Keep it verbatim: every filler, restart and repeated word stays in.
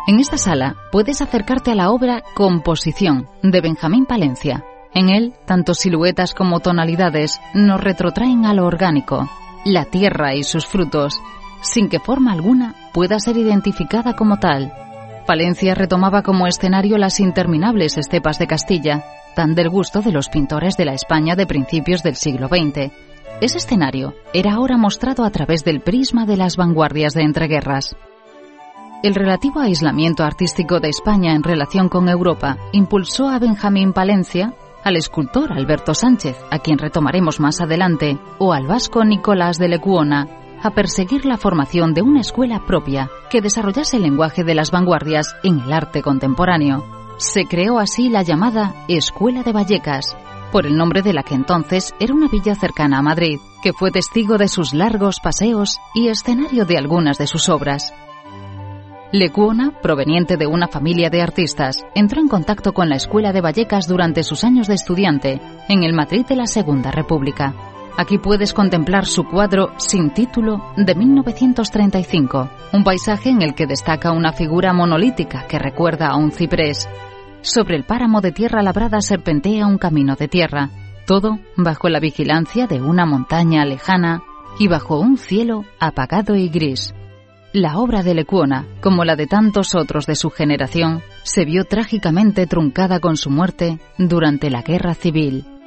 En esta sala puedes acercarte a la obra Composición, de Benjamín Palencia. En él, tanto siluetas como tonalidades nos retrotraen a lo orgánico, la tierra y sus frutos, sin que forma alguna pueda ser identificada como tal. Palencia retomaba como escenario las interminables estepas de Castilla, tan del gusto de los pintores de la España de principios del siglo veinte. Ese escenario era ahora mostrado a través del prisma de las vanguardias de entreguerras. El relativo aislamiento artístico de España en relación con Europa impulsó a Benjamín Palencia, al escultor Alberto Sánchez, a quien retomaremos más adelante, o al vasco Nicolás de Lecuona, a perseguir la formación de una escuela propia que desarrollase el lenguaje de las vanguardias en el arte contemporáneo. Se creó así la llamada Escuela de Vallecas, por el nombre de la que entonces era una villa cercana a Madrid, que fue testigo de sus largos paseos y escenario de algunas de sus obras. Lecuona, proveniente de una familia de artistas, entró en contacto con la Escuela de Vallecas durante sus años de estudiante, en el Madrid de la Segunda República. Aquí puedes contemplar su cuadro Sin título de mil novecientos treinta y cinco, un paisaje en el que destaca una figura monolítica que recuerda a un ciprés. Sobre el páramo de tierra labrada serpentea un camino de tierra, todo bajo la vigilancia de una montaña lejana y bajo un cielo apagado y gris. La obra de Lecuona, como la de tantos otros de su generación, se vio trágicamente truncada con su muerte durante la Guerra Civil.